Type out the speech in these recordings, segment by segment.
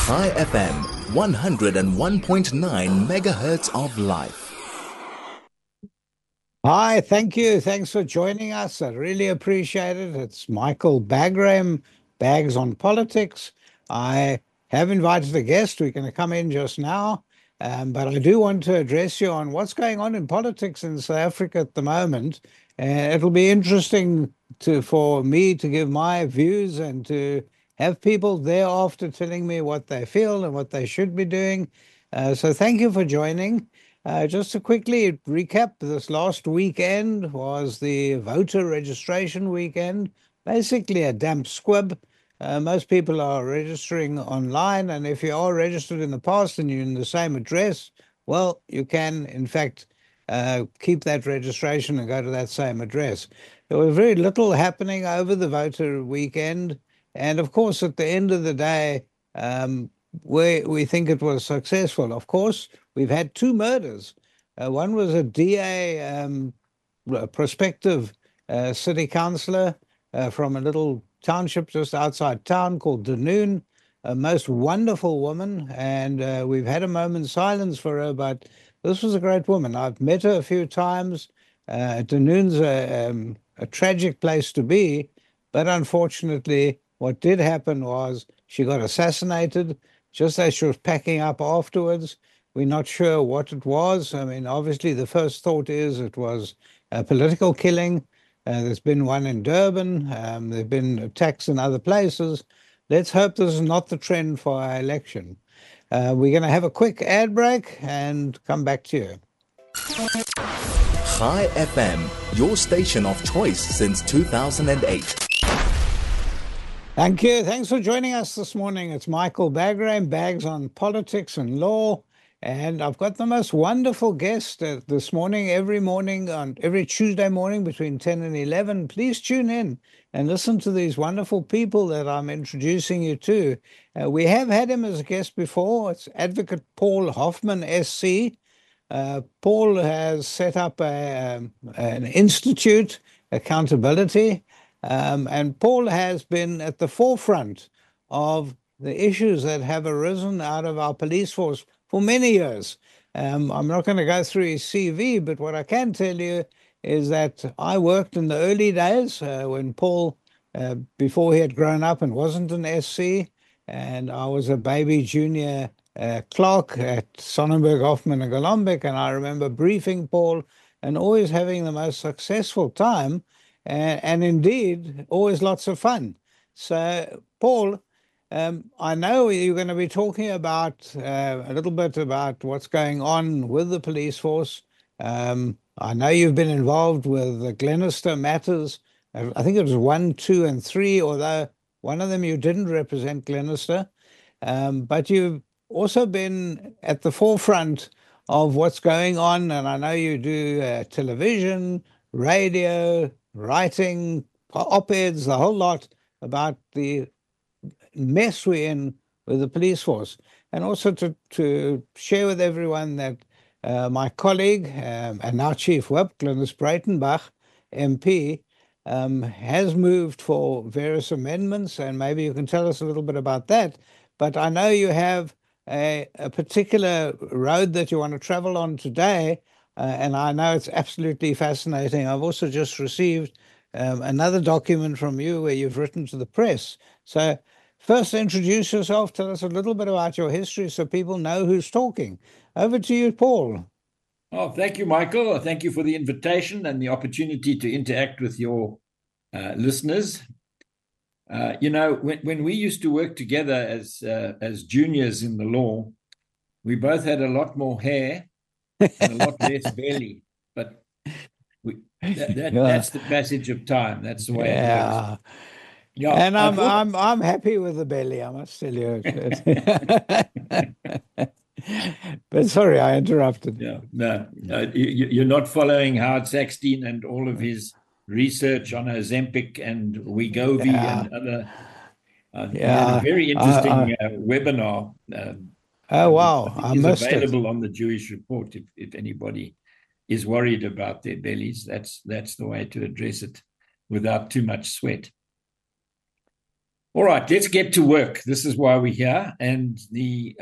High FM, 101.9 megahertz of life. Hi, thank you. Thanks for joining us. I really appreciate it. It's Michael Bagram, Bags on Politics. I have invited a guest. We're going to come in just now. But I do want to address you on what's going on in politics in South Africa at the moment. And it'll be interesting for me to give my views and to have people thereafter telling me what they feel and what they should be doing. So thank you for joining. Just to quickly recap, this last weekend was the voter registration weekend, basically a damp squib. Most people are registering online, and if you are registered in the past and you're in the same address, well, you can, in fact, keep that registration and go to that same address. There was very little happening over the voter weekend, and of course, at the end of the day, we think it was successful. Of course, we've had two murders. One was a DA, a prospective city councillor from a little township just outside town called Dunoon, a most wonderful woman, and we've had a moment's silence for her, but this was a great woman. I've met her a few times. Dunoon's a tragic place to be, but unfortunately, what did happen was she got assassinated just as she was packing up afterwards. We're not sure what it was. I mean, obviously, the first thought is it was a political killing. There's been one in Durban. There have been attacks in other places. Let's hope this is not the trend for our election. We're going to have a quick ad break and come back to you. High FM, your station of choice since 2008. Thank you. Thanks for joining us this morning. It's Michael Bagram, Bags on Politics and Law. And I've got the most wonderful guest this morning, on every Tuesday morning between 10 and 11. Please tune in and listen to these wonderful people that I'm introducing you to. We have had him as a guest before. It's Advocate Paul Hoffman, SC. Paul has set up an institute, Accountability, and Paul has been at the forefront of the issues that have arisen out of our police force for many years. I'm not going to go through his CV, but what I can tell you is that I worked in the early days when Paul, before he had grown up and wasn't an SC, and I was a baby junior clerk at Sonnenberg, Hoffman and Golombek, and I remember briefing Paul and always having the most successful time, and indeed always lots of fun. So, Paul, I know you're going to be talking about a little bit about what's going on with the police force. I know you've been involved with the Glenister matters. I think it was 1, 2, and 3, although one of them you didn't represent Glenister. But you've also been at the forefront of what's going on, and I know you do television, radio, writing, op-eds, the whole lot about the mess we're in with the police force. And also to share with everyone that my colleague and now Chief Whip, Glynis Breitenbach, MP, has moved for various amendments, and maybe you can tell us a little bit about that. But I know you have a particular road that you want to travel on today, and I know it's absolutely fascinating. I've also just received another document from you where you've written to the press. So first, introduce yourself. Tell us a little bit about your history so people know who's talking. Over to you, Paul. Oh, thank you, Michael. Thank you for the invitation and the opportunity to interact with your listeners. When we used to work together as juniors in the law, we both had a lot more hair and a lot less belly. But that's the passage of time. That's the way it works. Yeah, and I'm happy with the belly, I must tell you. But sorry, I interrupted. Yeah, no, you're not following Howard Sackstein and all of his research on Ozempic and Wegovy and other. He had a very interesting webinar. Oh wow! I missed it. It's available on the Jewish Report if anybody is worried about their bellies. That's the way to address it without too much sweat. All right, let's get to work. This is why we're here, and the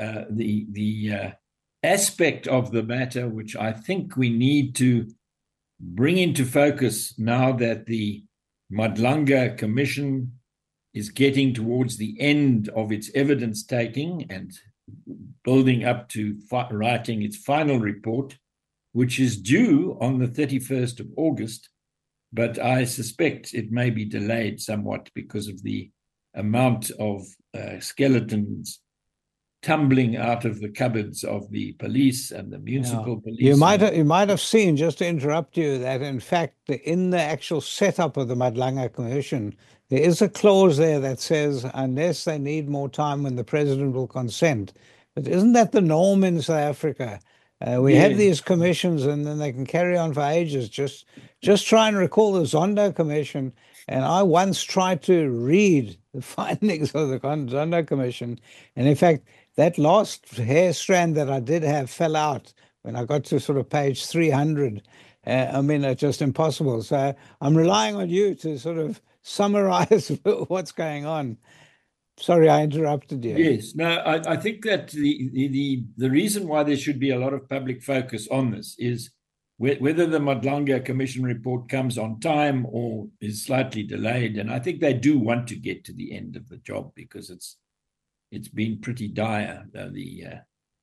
aspect of the matter which I think we need to bring into focus now that the Madlanga Commission is getting towards the end of its evidence taking and building up to writing its final report, which is due on the 31st of August, but I suspect it may be delayed somewhat because of the amount of skeletons tumbling out of the cupboards of the police and the municipal police. You might have seen, just to interrupt you, that in fact in the actual setup of the Madlanga Commission, there is a clause there that says unless they need more time when the president will consent. But isn't that the norm in South Africa? We have these commissions and then they can carry on for ages. Just try and recall the Zondo Commission. And I once tried to read the findings of the Zondo Commission. And in fact, that last hair strand that I did have fell out when I got to sort of page 300. I mean, it's just impossible. So I'm relying on you to sort of summarize what's going on. Sorry, I interrupted you. Yes, no, I think that the reason why there should be a lot of public focus on this is whether the Madlanga Commission report comes on time or is slightly delayed. And I think they do want to get to the end of the job because it's been pretty dire. The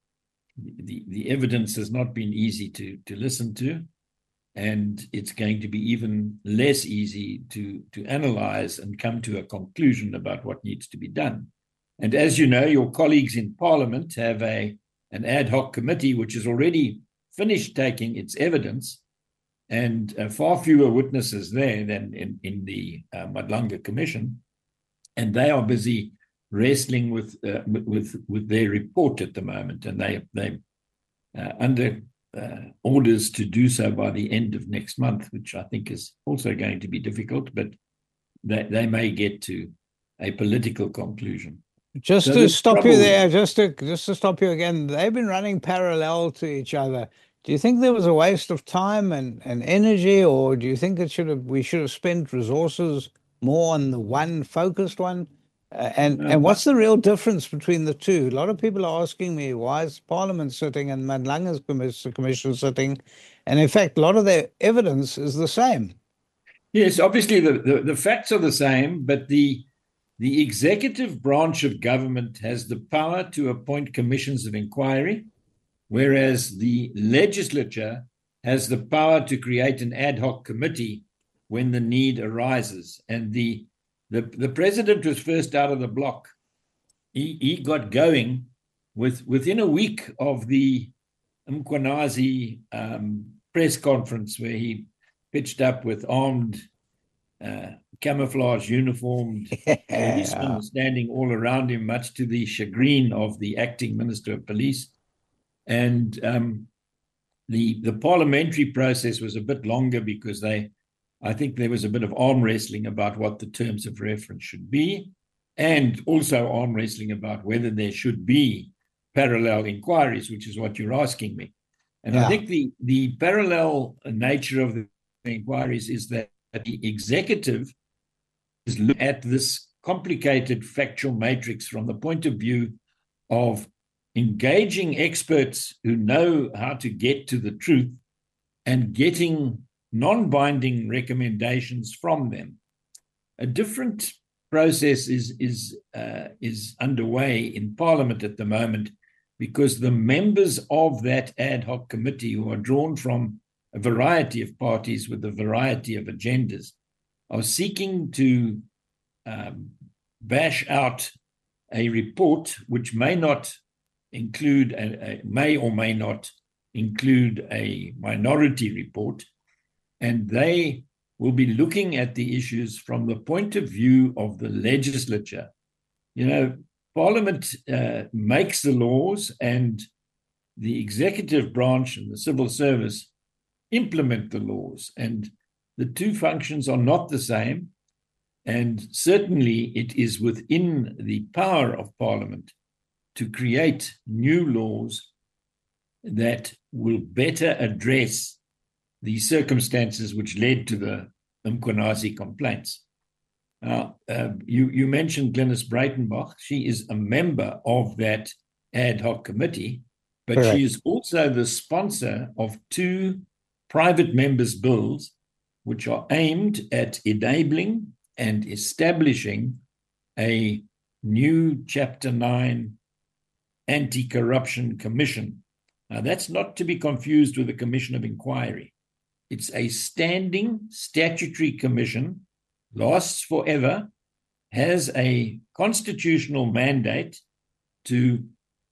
evidence has not been easy to listen to, and it's going to be even less easy to analyze and come to a conclusion about what needs to be done. And as you know, your colleagues in Parliament have an ad hoc committee which has already finished taking its evidence, and far fewer witnesses there than in the Madlanga Commission, and they are busy wrestling with their report at the moment, and they under orders to do so by the end of next month, which I think is also going to be difficult, but they may get to a political conclusion. Just to stop you there, just to stop you again, they've been running parallel to each other. Do you think there was a waste of time and energy, or do you think we should have spent resources more on the one focused one? And what's the real difference between the two? A lot of people are asking me, why is Parliament sitting and Madlanga's Commission sitting? And in fact, a lot of their evidence is the same. Yes, obviously the facts are the same, but the executive branch of government has the power to appoint commissions of inquiry, whereas the legislature has the power to create an ad hoc committee when the need arises. And the president was first out of the block. He got going within a week of the Mkhwanazi press conference, where he pitched up with armed, camouflage uniformed policemen standing all around him, much to the chagrin of the acting Minister of Police. And the parliamentary process was a bit longer because I think there was a bit of arm wrestling about what the terms of reference should be, and also arm wrestling about whether there should be parallel inquiries, which is what you're asking me. And I think the parallel nature of the inquiries is that the executive is looking at this complicated factual matrix from the point of view of engaging experts who know how to get to the truth and getting non-binding recommendations from them. A different process is underway in Parliament at the moment, because the members of that ad hoc committee, who are drawn from a variety of parties with a variety of agendas, are seeking to bash out a report which may not include may or may not include a minority report, and they will be looking at the issues from the point of view of the legislature. You know, Parliament makes the laws, and the executive branch and the civil service implement the laws, and the two functions are not the same. And certainly it is within the power of Parliament to create new laws that will better address the circumstances which led to the Mkhwanazi complaints. You mentioned Glynis Breitenbach. She is a member of that ad hoc committee, but Correct. she is also the sponsor of 2 private members' bills, which are aimed at enabling and establishing a new Chapter 9 anti-corruption commission. Now, that's not to be confused with a commission of inquiry. It's a standing statutory commission, lasts forever, has a constitutional mandate to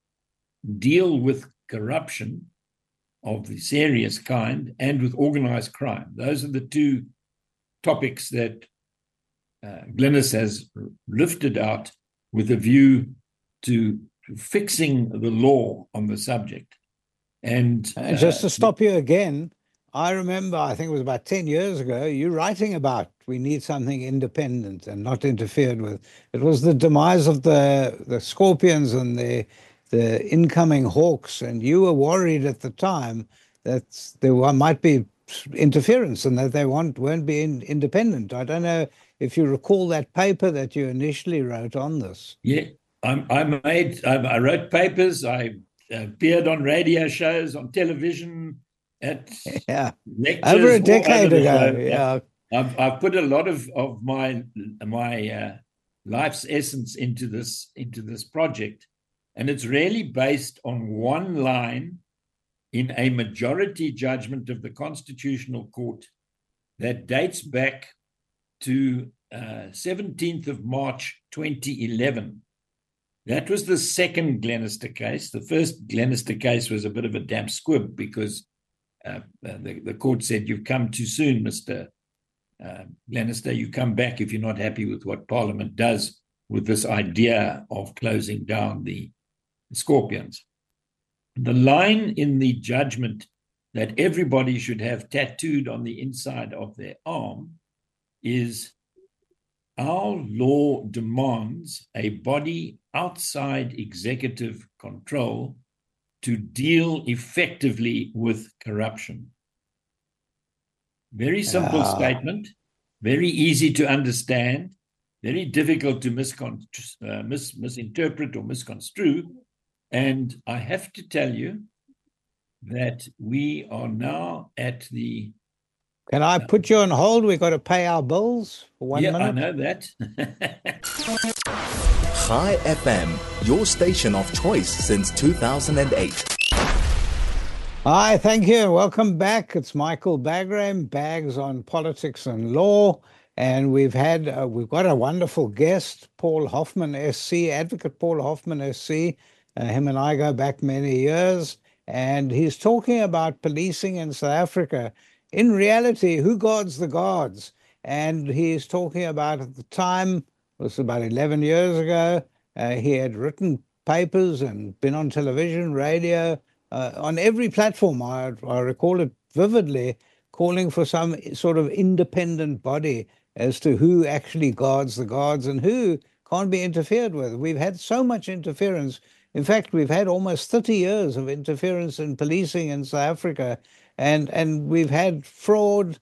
deal with corruption of the serious kind and with organized crime. Those are the 2 topics that Glynis has lifted out with a view to fixing the law on the subject. And just to stop you again, I remember, I think it was about 10 years ago, you writing about we need something independent and not interfered with. It was the demise of the Scorpions and the incoming Hawks, and you were worried at the time that there might be interference and that they won't be independent. I don't know if you recall that paper that you initially wrote on this. Yeah, I wrote papers. I appeared on radio shows, on television, at lectures over a decade ago. Yeah, I've put a lot of my life's essence into this project, and it's really based on one line in a majority judgment of the Constitutional Court that dates back to 17th of March 2011. That was the second Glenister case. The first Glenister case was a bit of a damp squib because the court said, "You've come too soon, Mr. Glenister. You come back if you're not happy with what Parliament does with this idea of closing down the Scorpions." The line in the judgment that everybody should have tattooed on the inside of their arm is, "Our law demands a body outside executive control to deal effectively with corruption." Very simple statement, very easy to understand, very difficult to misinterpret or misconstrue. And I have to tell you that we are now at the... Can I put you on hold? We've got to pay our bills for 1 minute. I know that. Chai FM, your station of choice since 2008. Hi, thank you, and welcome back. It's Michael Bagram, Bags on Politics and Law, and we've got a wonderful guest, Paul Hoffman, SC, Advocate Paul Hoffman, SC. Him and I go back many years, and he's talking about policing in South Africa. In reality, who guards the guards? And he's talking about, at the time, it was about 11 years ago, he had written papers and been on television, radio, on every platform. I recall it vividly, calling for some sort of independent body as to who actually guards the guards and who can't be interfered with. We've had so much interference. In fact, we've had almost 30 years of interference in policing in South Africa, and we've had fraud.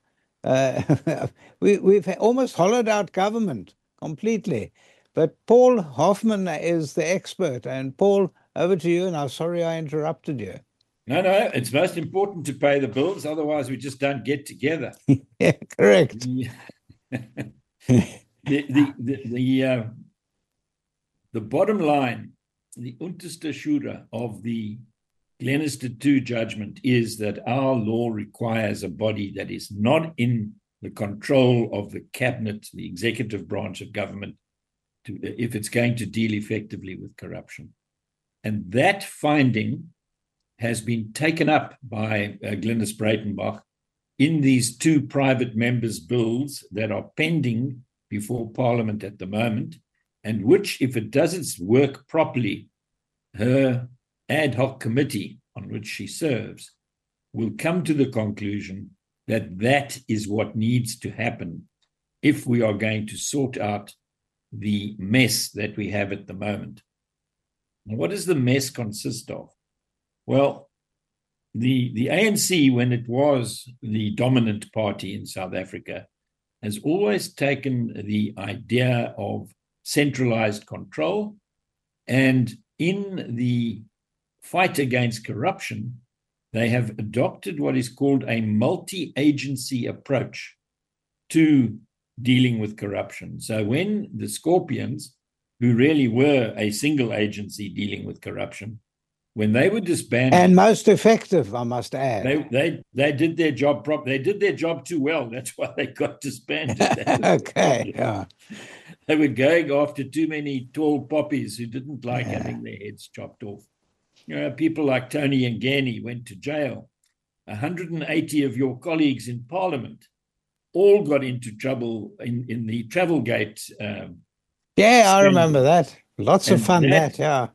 We've almost hollowed out government completely. But Paul Hoffman is the expert. And Paul, over to you, and I'm sorry I interrupted you. No, it's most important to pay the bills, otherwise we just don't get together. Yeah, correct. The bottom line, the unterste Schura of the Glenister 2 judgment is that our law requires a body that is not in the control of the cabinet, the executive branch of government, if it's going to deal effectively with corruption. And that finding has been taken up by Glynis Breitenbach in these 2 private members' bills that are pending before Parliament at the moment, and which, if it does its work properly, her ad hoc committee on which she serves will come to the conclusion that that is what needs to happen if we are going to sort out the mess that we have at the moment. Now, what does the mess consist of? Well, the ANC, when it was the dominant party in South Africa, has always taken the idea of centralized control, and in the fight against corruption, they have adopted what is called a multi-agency approach to dealing with corruption. So when the Scorpions, who really were a single agency dealing with corruption, when they were disbanded, and most effective, I must add, they did their job They did their job too well. That's why they got disbanded. Okay, yeah. They were going after too many tall poppies who didn't like having their heads chopped off. People like Tony Ngeni went to jail. 180 of your colleagues in Parliament all got into trouble in the Travelgate. I remember that. Lots of fun, yeah.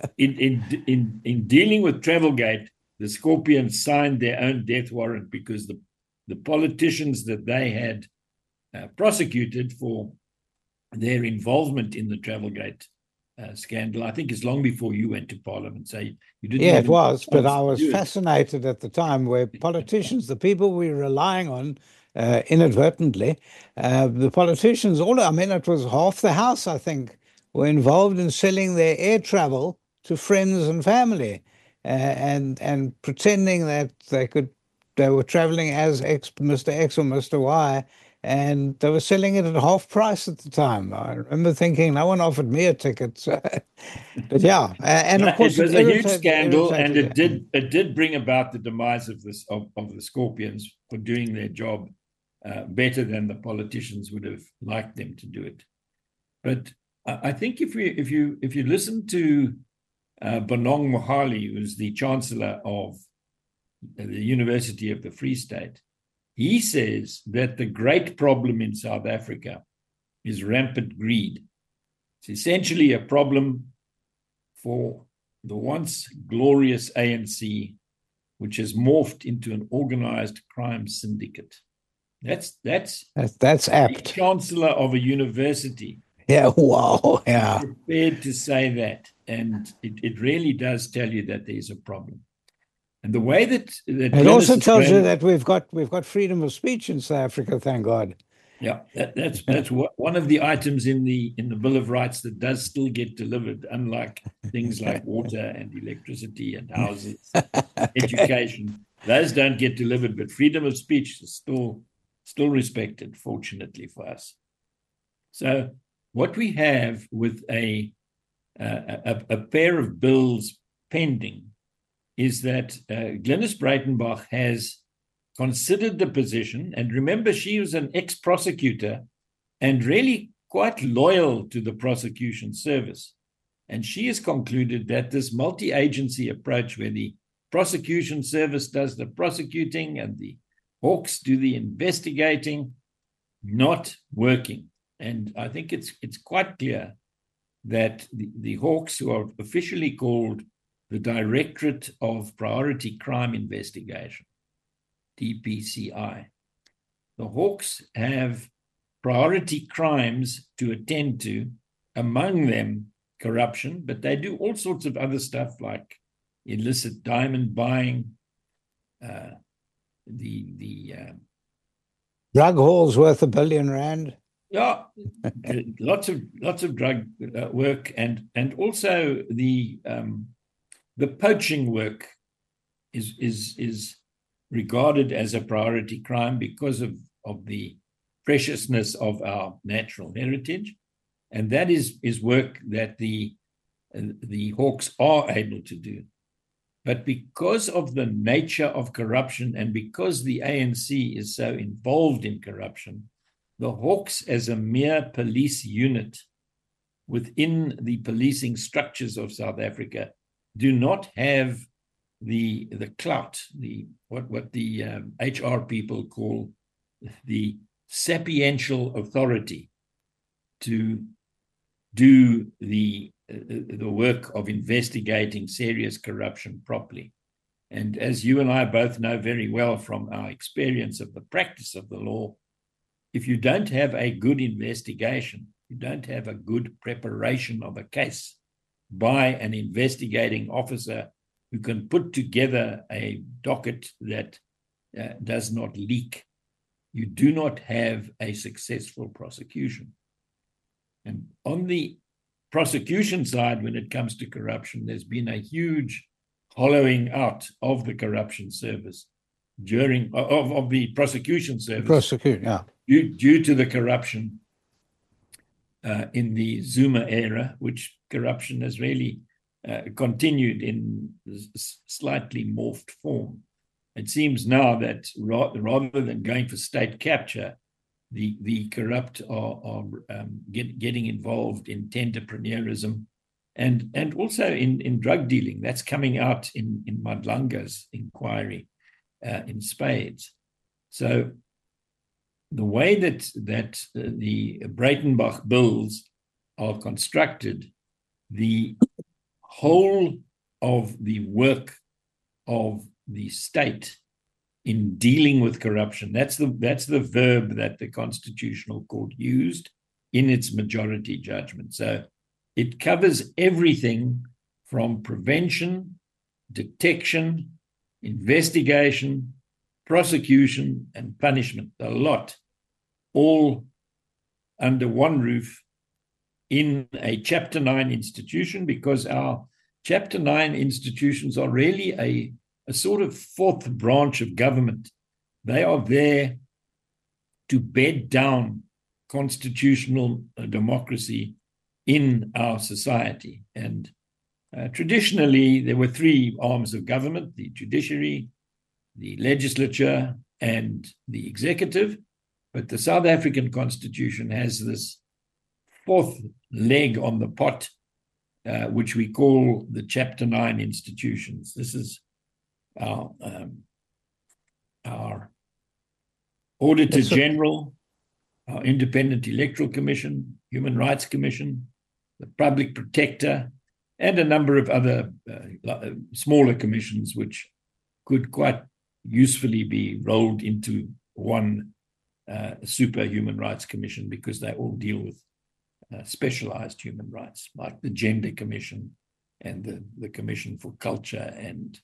In dealing with Travelgate, the Scorpions signed their own death warrant because the politicians that they had prosecuted for their involvement in the Travelgate scandal, I think it's long before you went to Parliament. So you didn't. Yeah, it was, but I was fascinated at the time where politicians, the people we were relying on inadvertently, the politicians, it was half the House, I think, were involved in selling their air travel to friends and family, and pretending that they were traveling as Mr. X or Mr. Y, and they were selling it at half price at the time. I remember thinking, no one offered me a ticket. So, but yeah, and of course it was a huge scandal, and it did bring about the demise of the Scorpions for doing their job better than the politicians would have liked them to do it. But I think if you listen to Bonang Mohale, who's the Chancellor of the University of the Free State, he says that the great problem in South Africa is rampant greed. It's essentially a problem for the once glorious ANC, which has morphed into an organized crime syndicate. That's apt. The Chancellor of a university. Yeah, wow, yeah. Prepared to say that, and it really does tell you that there's a problem. And the way that it also tells you that we've got freedom of speech in South Africa, thank God. Yeah, that's one of the items in the Bill of Rights that does still get delivered, unlike things like water and electricity and houses, education. Those don't get delivered, but freedom of speech is still respected, fortunately for us. So what we have with a pair of bills pending is that Glynis Breitenbach has considered the position, and remember, she was an ex-prosecutor and really quite loyal to the prosecution service. And she has concluded that this multi-agency approach, where the prosecution service does the prosecuting and the Hawks do the investigating, not working. And I think it's quite clear that the Hawks, who are officially called the Directorate of Priority Crime Investigation, DPCI, the Hawks have priority crimes to attend to, among them corruption, but they do all sorts of other stuff like illicit diamond buying, the drug hauls worth R1 billion. Yeah, lots of drug work, and also the poaching work is regarded as a priority crime because of the preciousness of our natural heritage, and that is work that the Hawks are able to do. But because of the nature of corruption and because the ANC is so involved in corruption, the Hawks, as a mere police unit within the policing structures of South Africa, do not have the clout, what the HR people call the sapiential authority to do the work of investigating serious corruption properly. And as you and I both know very well from our experience of the practice of the law, if you don't have a good investigation, you don't have a good preparation of a case by an investigating officer who can put together a docket that does not leak, you do not have a successful prosecution. And on the prosecution side, when it comes to corruption, there's been a huge hollowing out of the corruption service of the prosecution service. Due to the corruption in the Zuma era, which corruption has really continued in slightly morphed form. It seems now that rather than going for state capture, the corrupt are getting involved in tenderpreneurism and also in drug dealing. That's coming out in Madlanga's inquiry in spades. So the way that the Breitenbach bills are constructed, the whole of the work of the state in dealing with corruption, that's the verb that the Constitutional Court used in its majority judgment. So it covers everything from prevention, detection, investigation, prosecution, and punishment, a lot, all under one roof in a Chapter 9 institution, because our Chapter 9 institutions are really a sort of fourth branch of government. They are there to bed down constitutional democracy in our society. And traditionally, there were three arms of government: the judiciary, the legislature, and the executive. But the South African Constitution has this fourth leg on the pot, which we call the Chapter 9 institutions. This is our Auditor General, our Independent Electoral Commission, Human Rights Commission, the Public Protector, and a number of other smaller commissions which could quite usefully be rolled into one super Human Rights Commission, because they all deal with specialized human rights, like the Gender Commission and the Commission for Culture and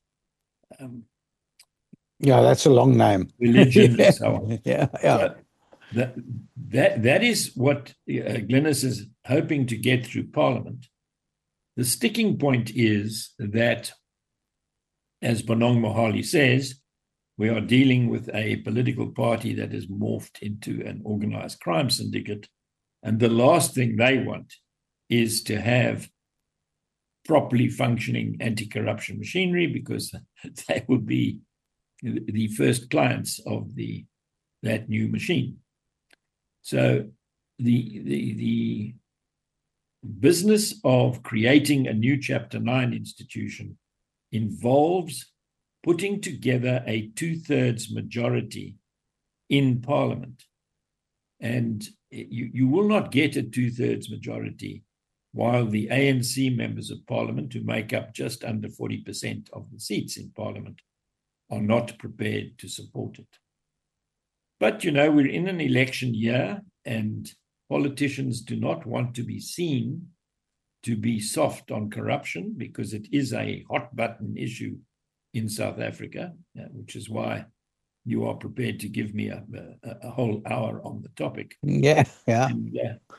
that's a long name. Religion and so on. So that is what Glynis is hoping to get through Parliament. The sticking point is that, as Bonang Mohali says, we are dealing with a political party that is morphed into an organized crime syndicate. And the last thing they want is to have properly functioning anti-corruption machinery, because they would be the first clients of that new machine. So the business of creating a new Chapter 9 institution involves putting together a 2/3 majority in Parliament. And you will not get a 2/3 majority while the ANC members of Parliament, who make up just under 40% of the seats in Parliament, are not prepared to support it. But, we're in an election year, and politicians do not want to be seen to be soft on corruption, because it is a hot button issue in South Africa, which is why you are prepared to give me a whole hour on the topic. Yeah. And,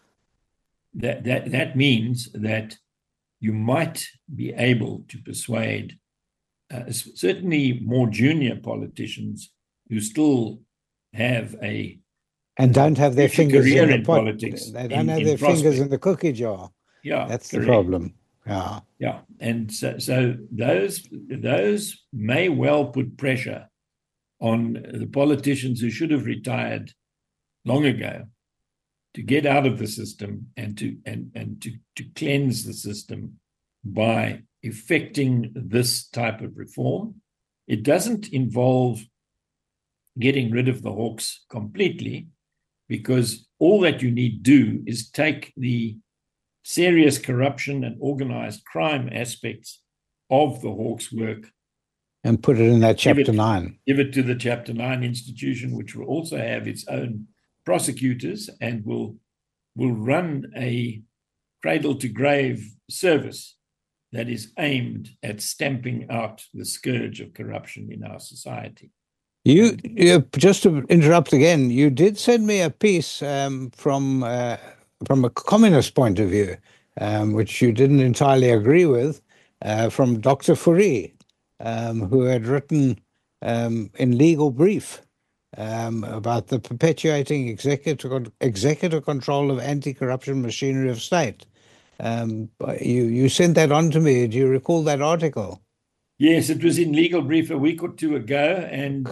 that means that you might be able to persuade certainly more junior politicians who still have and don't have their fingers career in the pot. Politics. They don't have their fingers in the cookie jar. Yeah, that's correct. The problem. Yeah, and so those may well put pressure on the politicians who should have retired long ago to get out of the system and to cleanse the system by effecting this type of reform. It doesn't involve getting rid of the Hawks completely, because all that you need do is take the serious corruption and organized crime aspects of the Hawks' work and put it in that Chapter 9. Give it to the Chapter 9 institution, which will also have its own prosecutors and will run a cradle-to-grave service that is aimed at stamping out the scourge of corruption in our society. You just to interrupt again, you did send me a piece from a communist point of view, which you didn't entirely agree with, from Dr. Fourie, who had written in Legal Brief about the perpetuating executive control of anti-corruption machinery of state. You sent that on to me. Do you recall that article? Yes, it was in Legal Brief a week or two ago, and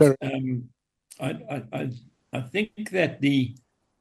I think that the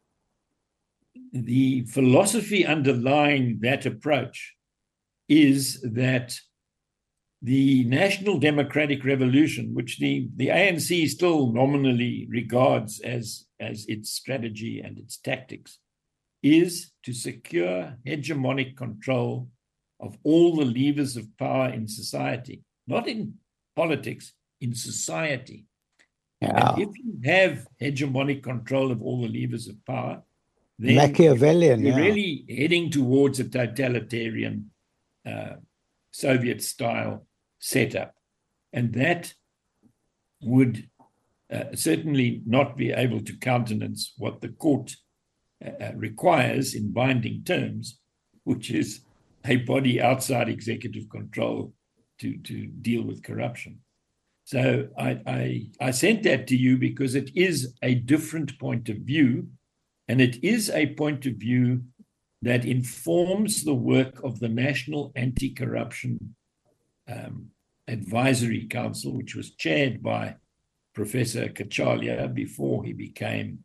philosophy underlying that approach is that the National Democratic Revolution, which the ANC still nominally regards as its strategy and its tactics, is to secure hegemonic control of all the levers of power in society, not in politics, in society. Yeah. And if you have hegemonic control of all the levers of power, then Machiavellian, you're really heading towards a totalitarian Soviet-style setup. And that would certainly not be able to countenance what the court requires in binding terms, which is a body outside executive control to deal with corruption. So I sent that to you because it is a different point of view, and it is a point of view that informs the work of the National Anti-Corruption Advisory Council, which was chaired by Professor Kachalia before he became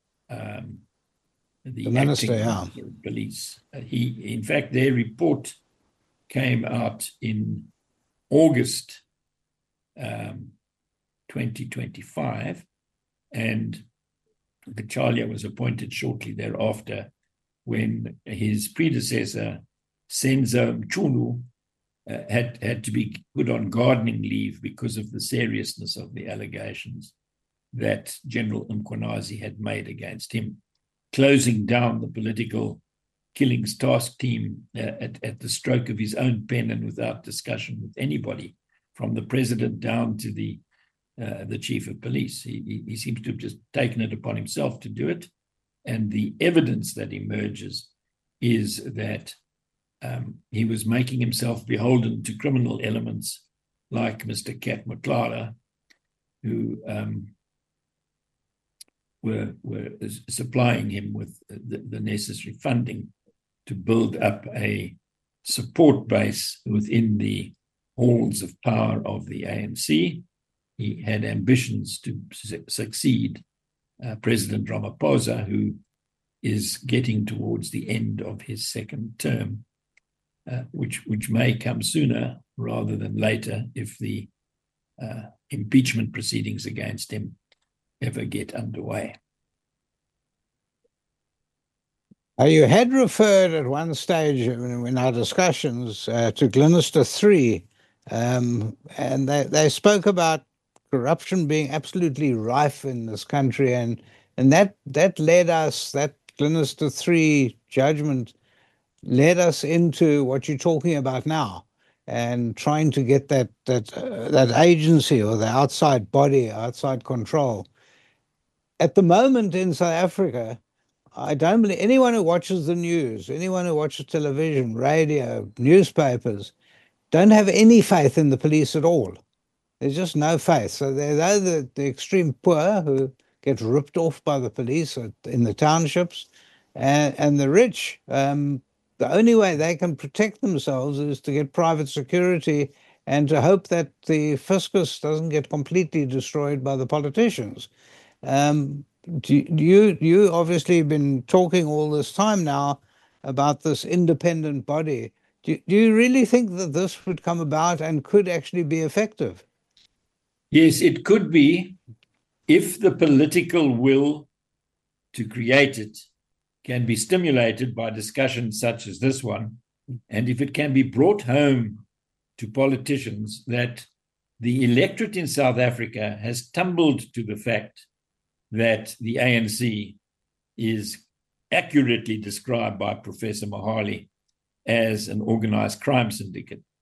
the minister, acting of police. In fact, their report came out in August 2025, and Kachalia was appointed shortly thereafter when his predecessor, Senzo Mchunu, had to be put on gardening leave because of the seriousness of the allegations that General Mkhwanazi had made against him, closing down the political killings task team at the stroke of his own pen and without discussion with anybody, from the president down to the chief of police. He seems to have just taken it upon himself to do it. And the evidence that emerges is that he was making himself beholden to criminal elements like Mr. Kat Matlala, who were supplying him with the necessary funding to build up a support base within the halls of power of the ANC. He had ambitions to succeed President Ramaphosa, who is getting towards the end of his second term, which may come sooner rather than later if the impeachment proceedings against him ever get underway. You had referred at one stage in our discussions to Glenister 3, and they spoke about corruption being absolutely rife in this country, and that led us, that Glenister 3 judgment led us into what you're talking about now, and trying to get that agency or the outside body, outside control. At the moment in South Africa, I don't believe anyone who watches the news, anyone who watches television, radio, newspapers, don't have any faith in the police at all. There's just no faith. So they're the extreme poor who get ripped off by the police in the townships, and the rich. The only way they can protect themselves is to get private security and to hope that the fiscus doesn't get completely destroyed by the politicians. You obviously been talking all this time now about this independent body. Do you really think that this would come about and could actually be effective? Yes, it could be, if the political will to create it can be stimulated by discussions such as this one, and if it can be brought home to politicians that the electorate in South Africa has tumbled to the fact that the ANC is accurately described by Professor Mohale as an organized crime syndicate.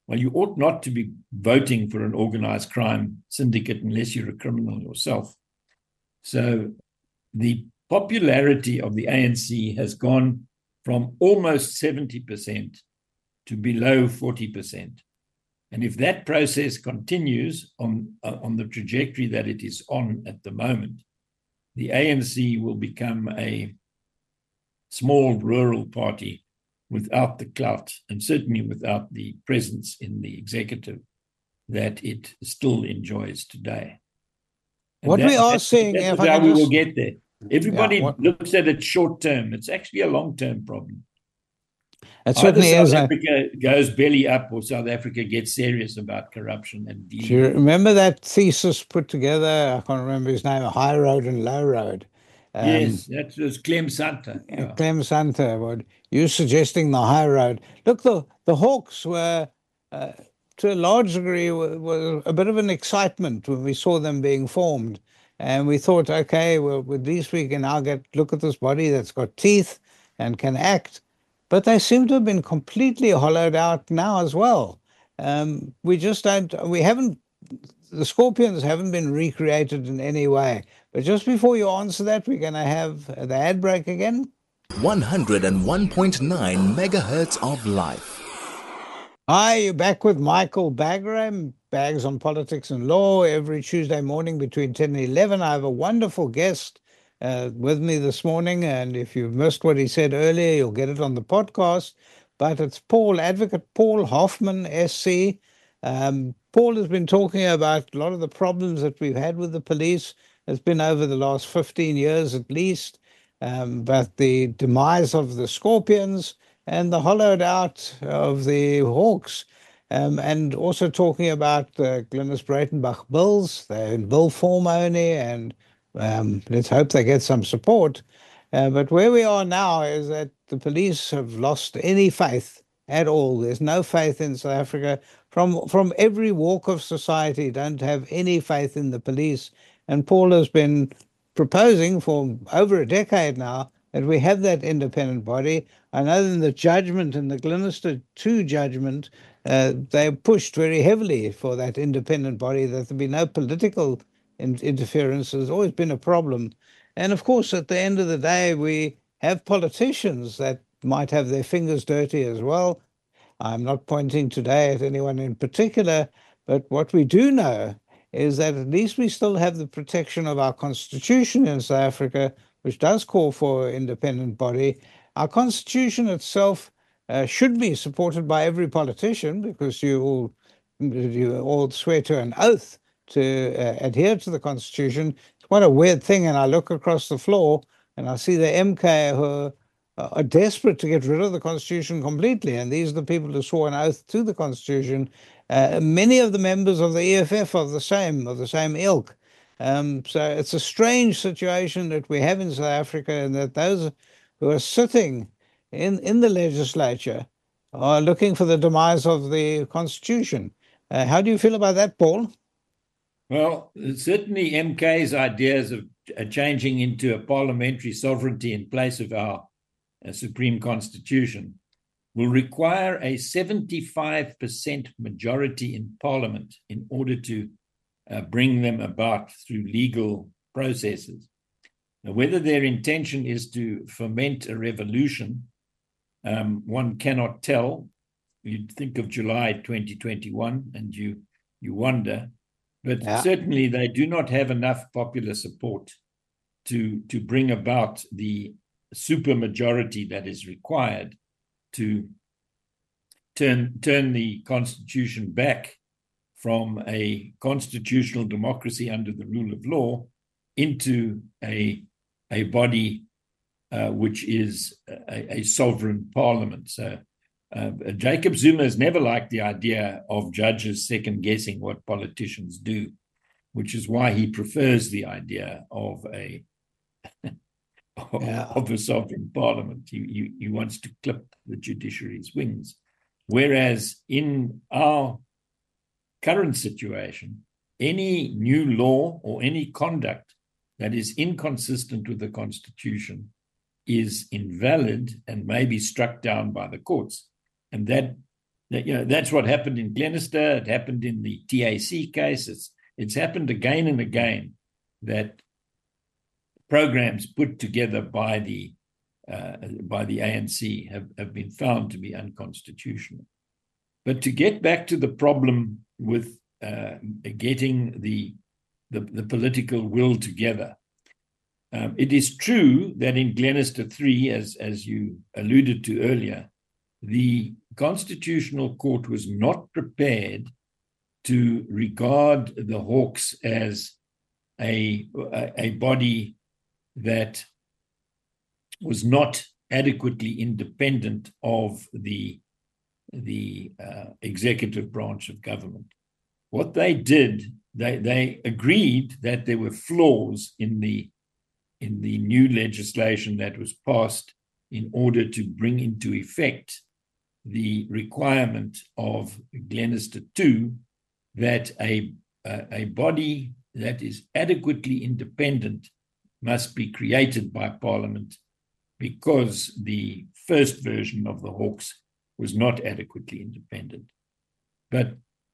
well, you ought not to be voting for an organized crime syndicate unless you're a criminal yourself. So the popularity of the ANC has gone from almost 70% to below 40%. And if that process continues on the trajectory that it is on at the moment, the ANC will become a small rural party without the clout and certainly without the presence in the executive that it still enjoys today. And what we are seeing, that's how we will get there. Everybody looks at it short term. It's actually a long-term problem. It certainly Either is. South Africa goes belly up, or South Africa gets serious about corruption and dealing. Do you remember that thesis put together? I can't remember his name. High Road and Low Road. Yes, that was Clem Santa. Yeah. Clem Santa. What you suggesting the high road? Look, the Hawks were, to a large degree, were a bit of an excitement when we saw them being formed, and we thought, okay, well, with these we can now look at this body that's got teeth and can act. But they seem to have been completely hollowed out now as well. We just don't. We haven't. The Scorpions haven't been recreated in any way. But just before you answer that, we're going to have the ad break again. 101.9 megahertz of life. Hi, you're back with Michael Bagram, Bags on Politics and Law, every Tuesday morning between 10 and 11. I have a wonderful guest with me this morning, and if you've missed what he said earlier, you'll get it on the podcast. But it's Advocate Paul Hoffman, SC. Paul has been talking about a lot of the problems that we've had with the police. It's been over the last 15 years at least, but the demise of the Scorpions and the hollowed out of the Hawks, and also talking about the Glynis-Breitenbach bills. They're in bill form only, and let's hope they get some support. But where we are now is that the police have lost any faith at all. There's no faith in South Africa. From every walk of society, don't have any faith in the police. And Paul has been proposing for over a decade now that we have that independent body. I know in the judgment, in the Glenister 2 judgment, they pushed very heavily for that independent body, that there be no political interference. There's always been a problem. And of course, at the end of the day, we have politicians that might have their fingers dirty as well. I'm not pointing today at anyone in particular, but what we do know is that at least we still have the protection of our constitution in South Africa, which does call for an independent body. Our constitution itself should be supported by every politician, because you all swear to an oath to adhere to the constitution. It's quite a weird thing, and I look across the floor and I see the MK who are desperate to get rid of the Constitution completely. And these are the people who swore an oath to the Constitution. Many of the members of the EFF are the same ilk. So it's a strange situation that we have in South Africa, and that those who are sitting in the legislature are looking for the demise of the Constitution. How do you feel about that, Paul? Well, certainly MK's ideas of changing into a parliamentary sovereignty in place of our Supreme Constitution will require a 75% majority in Parliament in order to bring them about through legal processes. Now, whether their intention is to foment a revolution, one cannot tell. You'd think of July 2021 and you wonder, but certainly they do not have enough popular support to bring about the supermajority that is required to turn the Constitution back from a constitutional democracy under the rule of law into a body which is a sovereign parliament. So Jacob Zuma has never liked the idea of judges second-guessing what politicians do, which is why he prefers the idea of a sovereign parliament. He wants to clip the judiciary's wings. Whereas in our current situation, any new law or any conduct that is inconsistent with the Constitution is invalid and may be struck down by the courts. And that that's what happened in Glenister. It happened in the TAC case. It's happened again and again that programs put together by the ANC have been found to be unconstitutional. But to get back to the problem with getting the political will together, it is true that in Glenister 3, as you alluded to earlier, the Constitutional Court was not prepared to regard the Hawks as a body that was not adequately independent of the executive branch of government. What they did, they agreed that there were flaws in the new legislation that was passed in order to bring into effect the requirement of Glenister 2 that a body that is adequately independent must be created by Parliament, because the first version of the Hawks was not adequately independent. But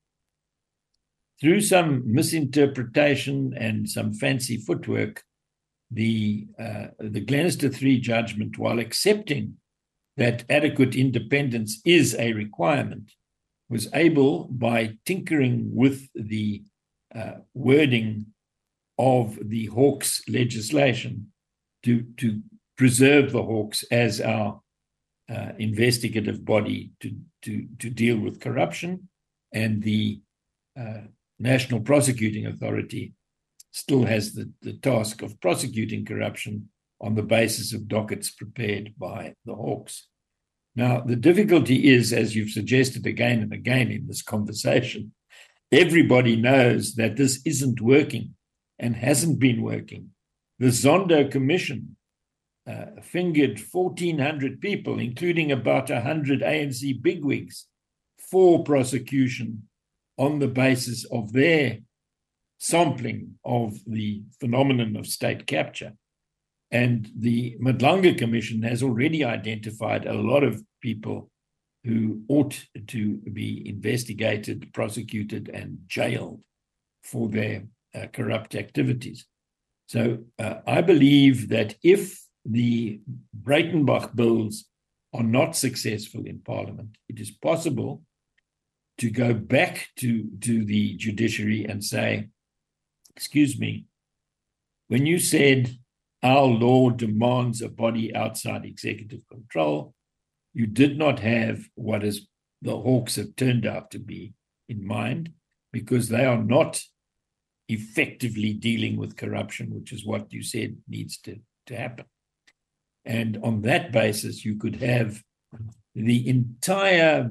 through some misinterpretation and some fancy footwork, the Glenister 3 judgment, while accepting that adequate independence is a requirement, was able, by tinkering with the wording of the Hawks legislation, to preserve the Hawks as our investigative body to deal with corruption, and the National Prosecuting Authority still has the task of prosecuting corruption on the basis of dockets prepared by the Hawks. Now, the difficulty is, as you've suggested again and again in this conversation, everybody knows that this isn't working and hasn't been working. The Zondo Commission fingered 1,400 people, including about 100 ANC bigwigs, for prosecution on the basis of their sampling of the phenomenon of state capture. And the Madlanga Commission has already identified a lot of people who ought to be investigated, prosecuted, and jailed for their corrupt activities. So I believe that if the Breitenbach bills are not successful in Parliament, it is possible to go back to the judiciary and say, excuse me, when you said our law demands a body outside executive control, you did not have what is the Hawks have turned out to be in mind, because they are not effectively dealing with corruption, which is what you said needs to happen. And on that basis, you could have the entire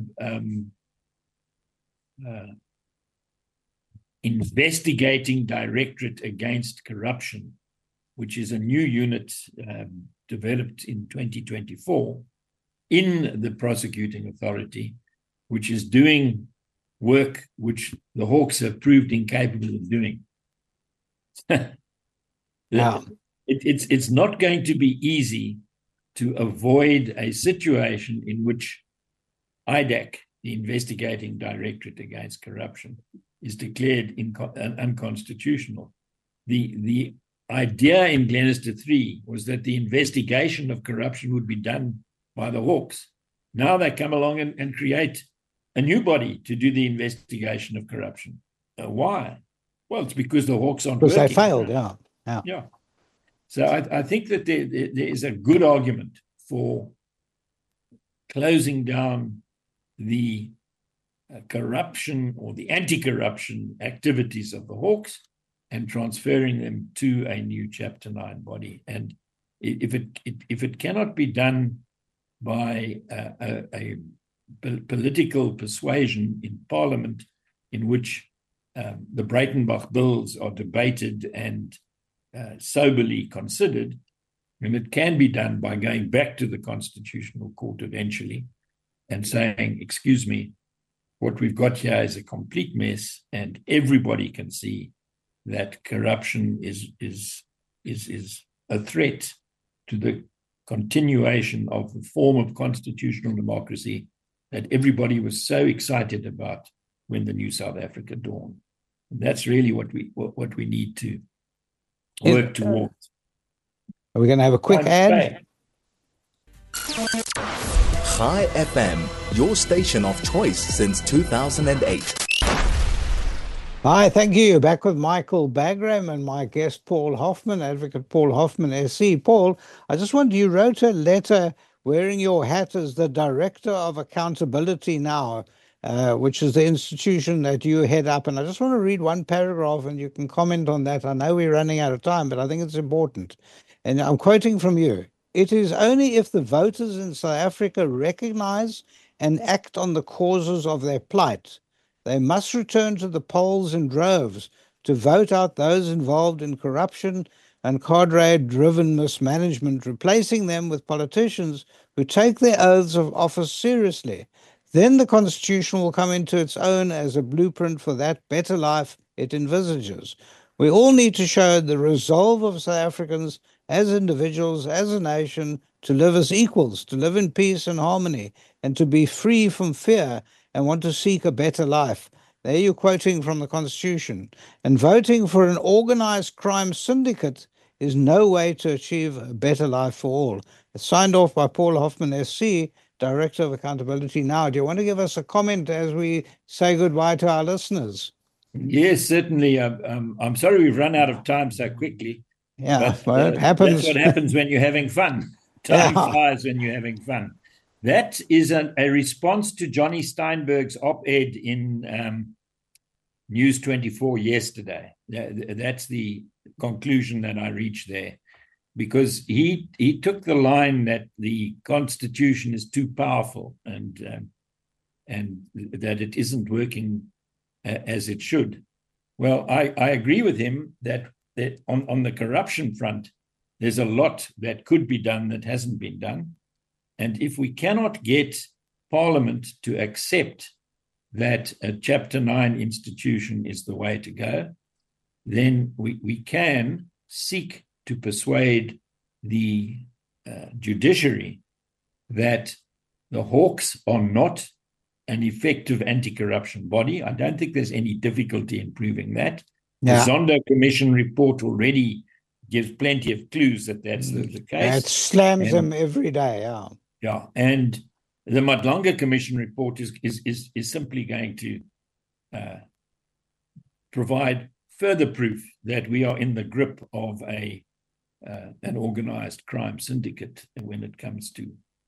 investigating directorate against corruption, which is a new unit developed in 2024 in the prosecuting authority, which is doing work which the Hawks have proved incapable of doing. It's not going to be easy to avoid a situation in which IDAC, the investigating directorate against corruption, is declared unconstitutional. The idea in Glenister 3 was that the investigation of corruption would be done by the Hawks. Now they come along and create a new body to do the investigation of corruption. Why? Well, it's because the Hawks aren't working. Because they failed, Yeah. So I think that there is a good argument for closing down the corruption or the anti-corruption activities of the Hawks and transferring them to a new Chapter 9 body. And if it cannot be done by a political persuasion in Parliament, in which the Breitenbach bills are debated and soberly considered, and it can be done by going back to the Constitutional Court eventually and saying, excuse me, what we've got here is a complete mess, and everybody can see that corruption is a threat to the continuation of the form of constitutional democracy that everybody was so excited about when the new South Africa dawned. And that's really what we need to work towards. Are we going to have a quick ad? Chai FM, your station of choice since 2008. Hi, thank you. Back with Michael Bagram and my guest, Paul Hoffman, Advocate Paul Hoffman, SC. Paul, I just wondered, you wrote a letter wearing your hat as the Director of Accountability Now, which is the institution that you head up. And I just want to read one paragraph and you can comment on that. I know we're running out of time, but I think it's important. And I'm quoting from you. It is only if the voters in South Africa recognize and act on the causes of their plight. They must return to the polls in droves to vote out those involved in corruption and cadre-driven mismanagement, replacing them with politicians who take their oaths of office seriously. Then the Constitution will come into its own as a blueprint for that better life it envisages. We all need to show the resolve of South Africans as individuals, as a nation, to live as equals, to live in peace and harmony, and to be free from fear and want to seek a better life. There you're quoting from the Constitution. And voting for an organized crime syndicate is no way to achieve a better life for all. It's signed off by Paul Hoffman, SC, Director of Accountability Now. Do you want to give us a comment as we say goodbye to our listeners? Yes, certainly. I'm sorry we've run out of time so quickly. Yeah, well, it happens. That's what happens when you're having fun. Time flies when you're having fun. That is a response to Johnny Steinberg's op-ed in News 24 yesterday. That's the conclusion that I reached there, because he took the line that the Constitution is too powerful and that it isn't working as it should. Well, I agree with him that on the corruption front, there's a lot that could be done that hasn't been done. And if we cannot get Parliament to accept that a Chapter 9 institution is the way to go, then we can seek to persuade the judiciary that the Hawks are not an effective anti-corruption body. I don't think there's any difficulty in proving that. Yeah. The Zondo Commission report already gives plenty of clues that that's the case. It slams them every day, yeah. Yeah, and the Madlanga Commission report is simply going to provide further proof that we are in the grip of an organized crime syndicate when it comes to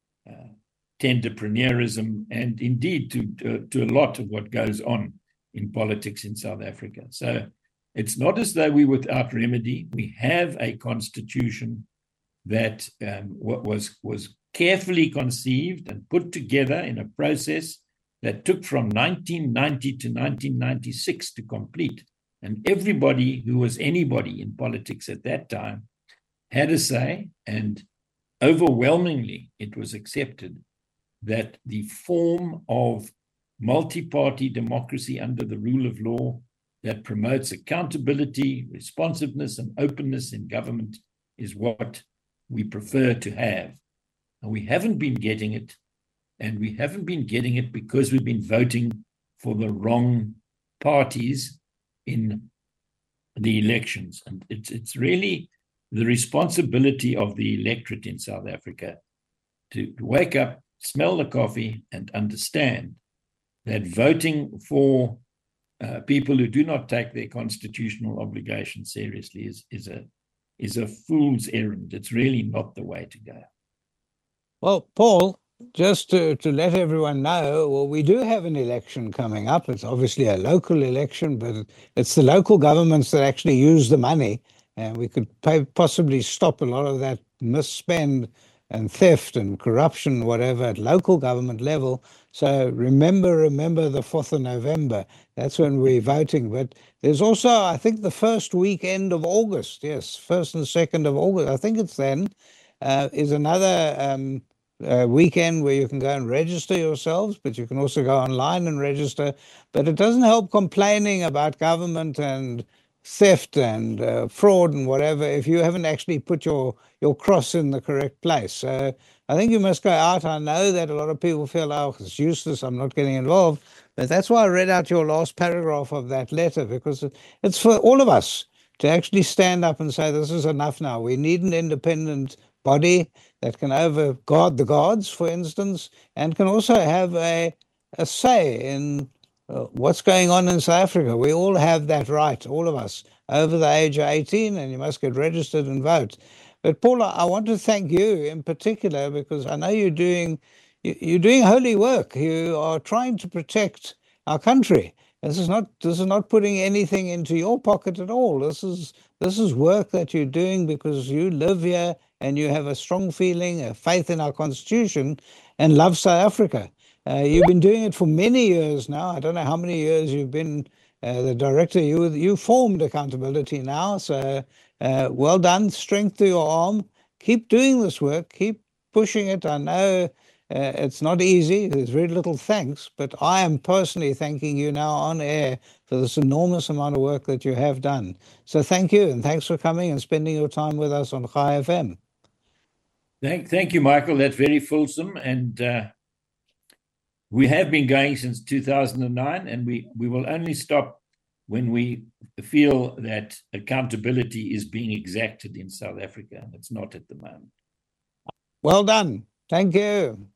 tenderpreneurism and indeed to a lot of what goes on in politics in South Africa. So it's not as though we're without remedy. We have a constitution that was carefully conceived and put together in a process that took from 1990 to 1996 to complete. And everybody who was anybody in politics at that time had a say, and overwhelmingly it was accepted that the form of multi-party democracy under the rule of law that promotes accountability, responsiveness, and openness in government is what we prefer to have. And we haven't been getting it, and we haven't been getting it because we've been voting for the wrong parties in the elections. And it's really the responsibility of the electorate in South Africa to wake up, smell the coffee, and understand that voting for people who do not take their constitutional obligations seriously is a fool's errand. It's really not the way to go. Well, Paul, just to let everyone know, well, we do have an election coming up. It's obviously a local election, but it's the local governments that actually use the money, and we could possibly stop a lot of that misspend and theft and corruption, whatever, at local government level. So remember the 4th of November. That's when we're voting. But there's also, I think, the first weekend of August. Yes, 1st and 2nd of August. I think it's then. Is another weekend where you can go and register yourselves, but you can also go online and register. But it doesn't help complaining about government and theft and fraud and whatever if you haven't actually put your cross in the correct place. So I think you must go out. I know that a lot of people feel, oh, it's useless, I'm not getting involved. But that's why I read out your last paragraph of that letter, because it's for all of us to actually stand up and say, this is enough now. We need an independent body that can overguard the gods, for instance, and can also have a say in what's going on in South Africa. We all have that right, all of us, over the age of 18, and you must get registered and vote. But Paula, I want to thank you in particular, because I know you're doing holy work. You are trying to protect our country. This is not putting anything into your pocket at all. This is work that you're doing because you live here and you have a strong feeling, a faith in our constitution, and love South Africa. You've been doing it for many years now. I don't know how many years you've been the director. You formed Accountability Now, so well done. Strength to your arm. Keep doing this work. Keep pushing it. I know it's not easy. There's very little thanks, but I am personally thanking you now on air for this enormous amount of work that you have done. So thank you, and thanks for coming and spending your time with us on Chai FM. Thank you, Michael. That's very fulsome, and we have been going since 2009, and we will only stop when we feel that accountability is being exacted in South Africa, and it's not at the moment. Well done. Thank you.